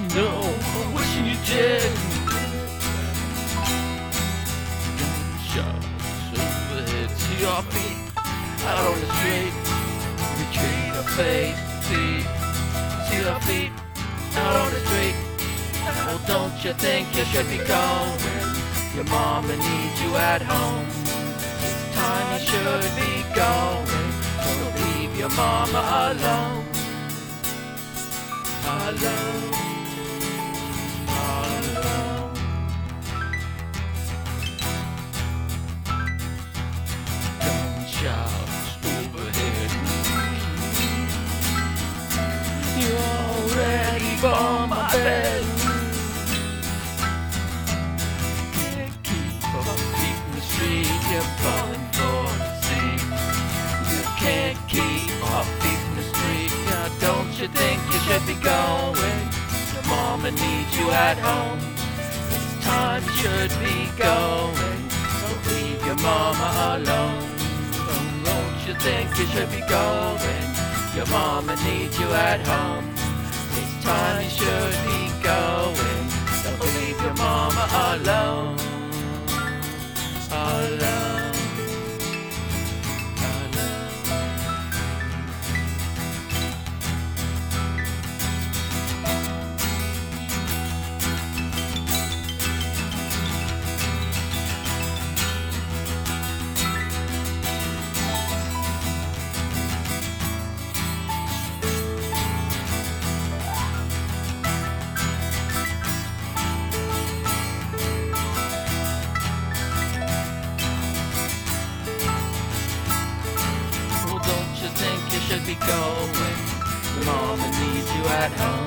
No, I'm wishing you did. Gunshots overhead to your feet, out on the street. Retreat or face feet, to your feet, out on the street. Well, don't you think you should be going? Your mama needs you at home. It's time you should be going. Don't leave your mama alone. Alone. Alone. Gunshots overhead. You're already by my bed. Can't keep up feet in the street. You're falling for the sea. You can't keep up feet in the street. Now don't you think you should be going? Your mama needs you at home. It's time you should be going. Don't leave your mama alone. Don't you think you should be going? Your mama needs you at home. It's time you should be going. Don't leave your mama alone. Alone. Alone. Well, don't you think you should be going? Your mama needs you at home.